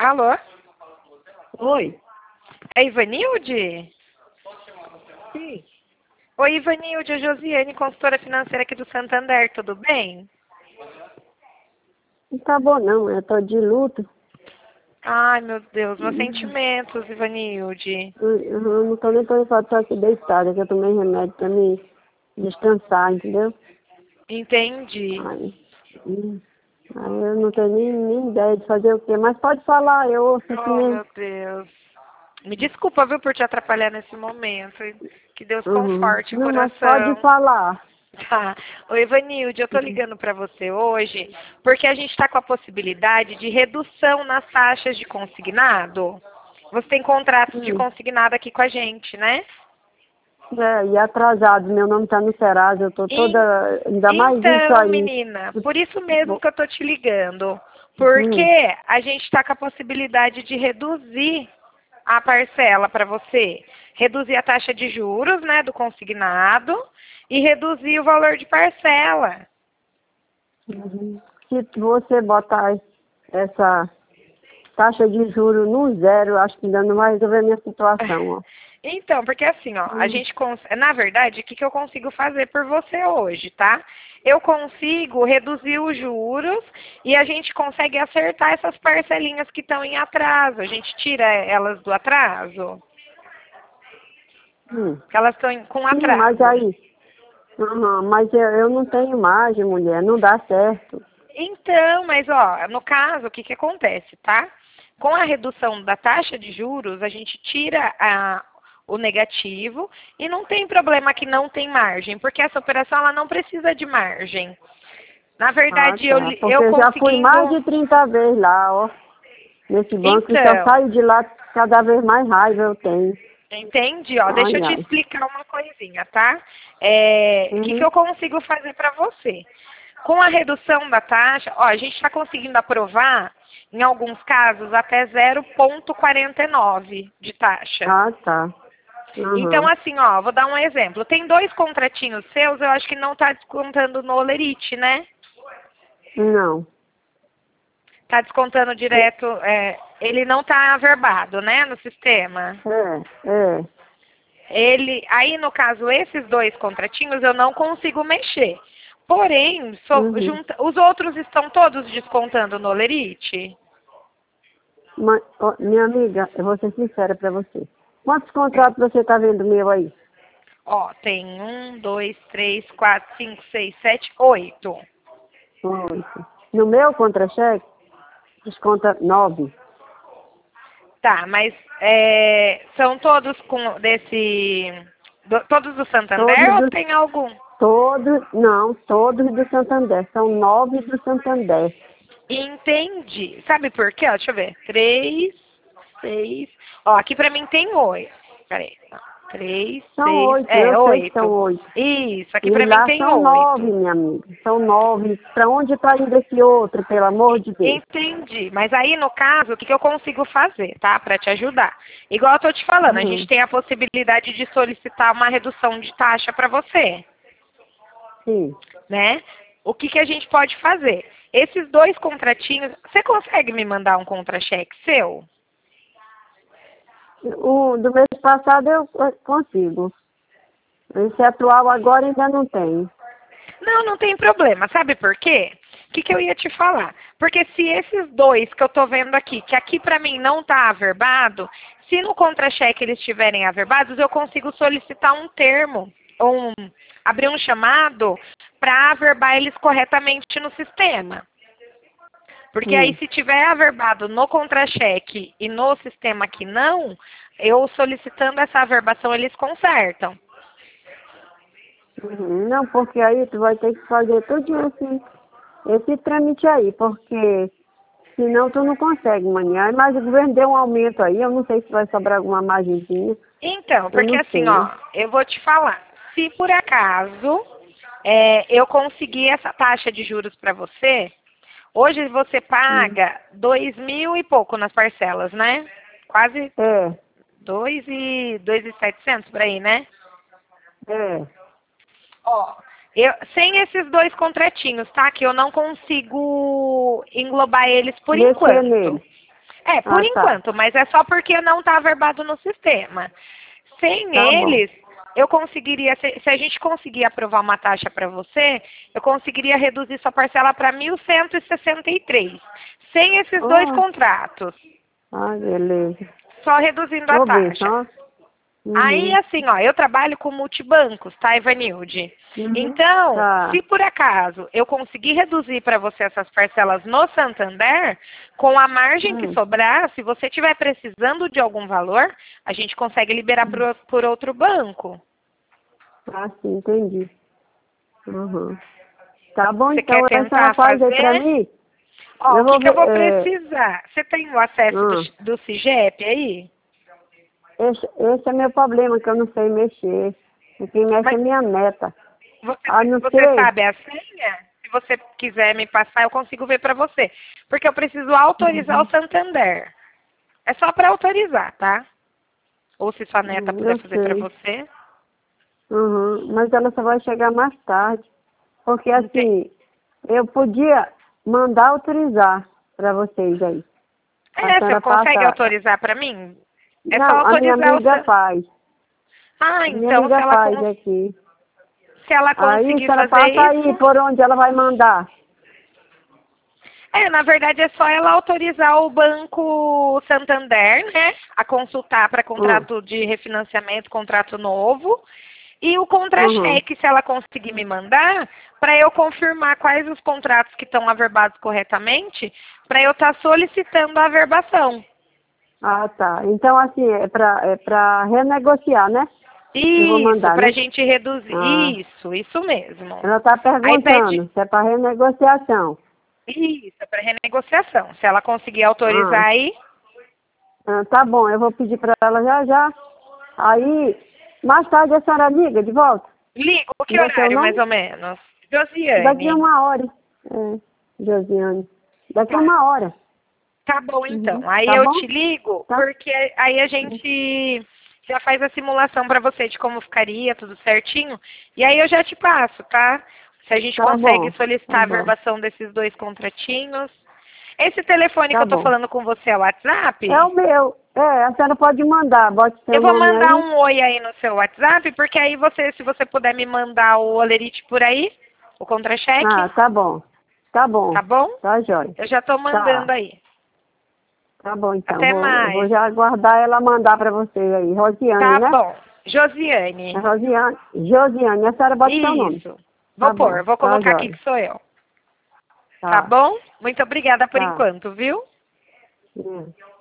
Alô? Oi. É Ivanilde? Sim. Oi, Ivanilde, é Josiane, consultora financeira aqui do Santander, tudo bem? Não tá bom não, eu tô de luto. Ai, meu Deus, meus sentimentos, Ivanilde. Eu não tô nem preocupada, só aqui deitada, que eu tomei remédio pra me descansar, entendeu? Entendi. Aí, hum, aí eu não tenho nem ideia de fazer o quê, mas pode falar, eu ouço aqui Oh, mesmo. meu Deus. Me desculpa, viu, por te atrapalhar nesse momento. Que Deus Uhum. conforte o Não, mas pode coração. falar. Tá. Oi, Ivanilde, eu tô Uhum. ligando para você hoje porque a gente está com a possibilidade de redução nas taxas de consignado. Você tem contratos de Hum. consignado aqui com a gente, né? É, e atrasado, meu nome tá no Serasa, eu tô En- toda, ainda mais isso Então, aí. menina, por isso mesmo que eu tô te ligando. Hum. Porque a gente está com a possibilidade de reduzir a parcela para você. Reduzir a taxa de juros, né, do consignado e reduzir o valor de parcela. Uhum. Se você botar essa taxa de juros no zero, acho que ainda não vai resolver a minha situação, ó. Então, porque assim, ó, a Hum. gente na verdade, o que que eu consigo fazer por você hoje, tá? Eu consigo reduzir os juros e a gente consegue acertar essas parcelinhas que estão em atraso. A gente tira elas do atraso, Hum. que elas estão com Sim, mas atraso. aí, mas eu não tenho margem, mulher, não dá certo. Então, mas ó, no caso, o que que acontece, tá? Com a redução da taxa de juros, a gente tira o negativo e não tem problema que não tem margem, porque essa operação ela não precisa de margem. Na Ah, verdade, tá. Porque eu eu já fui mais conseguindo. de 30 vezes lá, ó, nesse banco, e só Então, saio de lá cada vez mais raiva eu tenho. entende? Ó, deixa eu Ai, te ai. explicar uma coisinha, tá? O que que Uhum. eu consigo fazer para você? Com a redução da taxa, ó, a gente está conseguindo aprovar, em alguns casos, até 0,49 de taxa. Ah, tá. Então, Uhum. assim, ó, vou dar um exemplo. Tem dois contratinhos seus, eu acho que não está descontando no Olerite, né? Não. Está descontando direto, ele não está averbado, né, no sistema. É. Aí no caso, esses dois contratinhos eu não consigo mexer. Porém, Uhum. os outros estão todos descontando no Olerite? Mas, ó, minha amiga, eu vou ser sincera pra você. Quantos contratos você tá vendo meu aí? Ó, tem 1, 2, 3, 4, 5, 6, 7, 8. 8. No meu contra-cheque, desconta 9. Tá, mas são todos todos do Santander Todos ou dos, tem algum? todos do Santander. São 9 do Santander. Entendi. Sabe por quê? Ó, deixa eu ver. 3, 6. Ó, aqui pra mim tem 8. Peraí. 3, São 6. 8, eu sei que são 8. 8. Isso, aqui E pra mim lá tem são 9, 8. minha amiga. São 9. Pra onde tá indo esse outro, pelo amor de Deus? Entendi. Mas aí, no caso, o que que eu consigo fazer, tá? Pra te ajudar. Igual eu tô te falando, a gente Uhum. tem a possibilidade de solicitar uma redução de taxa pra você, Sim. né? O que que a gente pode fazer? Esses dois contratinhos, você consegue me mandar um contra-cheque seu? O do mês passado eu consigo. Esse atual agora ainda não tem. Não, não tem problema. Sabe por quê? O que que eu ia te falar? Porque se esses dois que eu tô vendo aqui, que aqui pra mim não tá averbado, se no contra-cheque eles estiverem averbados, eu consigo solicitar um termo, ou abrir um chamado para averbar eles corretamente no sistema. Porque aí Sim. se tiver averbado no contra-cheque e no sistema que não, eu solicitando essa averbação eles consertam. Uhum. Não, porque aí tu vai ter que fazer tudo esse trâmite aí, porque senão tu não consegue, manhã. Mas o governo deu um aumento aí, eu não sei se vai sobrar alguma margenzinha, Então, eu porque não assim, sei. ó, eu vou te falar, se por acaso eu conseguir essa taxa de juros para você, hoje você Hum. paga 2.000 e pouco nas parcelas, né? Quase É, 2.700 por aí, né? é. Ó, sem esses dois contratinhos, tá? Que eu não consigo englobar eles por Mexer enquanto. nele. É, por Ah, tá. enquanto, mas é só porque não está averbado no sistema. Sem Tá bom. eles, eu conseguiria, se a gente conseguir aprovar uma taxa para você, eu conseguiria reduzir sua parcela para 1.163, sem esses dois Oh, contratos, ah, beleza. só reduzindo a Vou ver, taxa. só. Aí, Uhum. assim, ó, eu trabalho com multibancos, tá, Ivanilde? Uhum. Então, Tá. se por acaso eu conseguir reduzir para você essas parcelas no Santander, com a margem que Hum. sobrar, se você estiver precisando de algum valor, a gente consegue liberar por outro banco. Ah, sim, entendi. Uhum. Tá bom, Você então quer a senhora tentar faz aí pra fazer? mim? Ó, o Eu que vou que eu ver. vou precisar? Você tem o acesso Ah, do CIGEP aí? esse é meu problema, que eu não sei mexer. E quem mexe é Mas minha neta. você, Ah, não você sei. sabe a senha? Se você quiser me passar, eu consigo ver para você. Porque eu preciso autorizar o Santander. É só para autorizar, tá? Ou se sua neta puder Eu fazer para sei. você. Uhum. Mas ela só vai chegar mais tarde. Porque Ente- assim, eu podia mandar autorizar para vocês aí. A É, você senhora consegue passa. autorizar para mim? É só Não, a minha autorizar o amiga Santander. faz. Ah, A minha então amiga faz aqui. se ela Aí a conseguir senhora fazer passa aí isso. por onde ela vai mandar. É, na verdade é só ela autorizar o Banco Santander, né, a consultar para Hum. contrato de refinanciamento, contrato novo, e o Uhum. contra-cheque, se ela conseguir me mandar, para eu confirmar quais os contratos que estão averbados corretamente, para eu estar solicitando a averbação. Ah, tá. Então, assim, é pra renegociar, né? Eu vou Isso, mandar, para a né? gente reduzir. Ah, Isso mesmo. ela tá Aí pede perguntando se é para renegociação. isso, para renegociação. Se ela conseguir autorizar Ah, aí, tá bom, eu vou pedir para ela já já. Aí, mais tarde a senhora liga de volta. ligo, que Como é seu horário mais nome? ou menos? Daqui a Josiane. uma hora. É, Josiane. Daqui a Tá. uma hora. Tá bom, então. Uhum. Aí Tá eu bom? te ligo, Tá? porque aí a gente já faz a simulação pra você de como ficaria, tudo certinho. E aí eu já te passo, tá? Se a gente Tá consegue bom. Tá solicitar a bom. verbação desses dois contratinhos. Esse telefone que Tá eu tô bom. falando com você é o É WhatsApp? o meu. É, a senhora pode mandar. Bote seu Eu vou nome mandar aí. um oi aí no seu WhatsApp, porque aí você, se você puder me mandar o olerite por aí, o Ah, contra-cheque, tá bom. Tá bom. tá bom? Tá, jóia. Eu já tô Tá. mandando aí. Tá bom, então. Até Eu vou mais. já aguardar ela mandar para você aí. Rosiane, Tá né? bom. É Josiane. Rosiane. Josiane. A senhora bota seu nome. Isso. Vou Tá bom. pôr, vou Tá, colocar aqui jóia. que sou eu. Tá Tá. bom? Muito obrigada por Tá. enquanto, viu? Hum.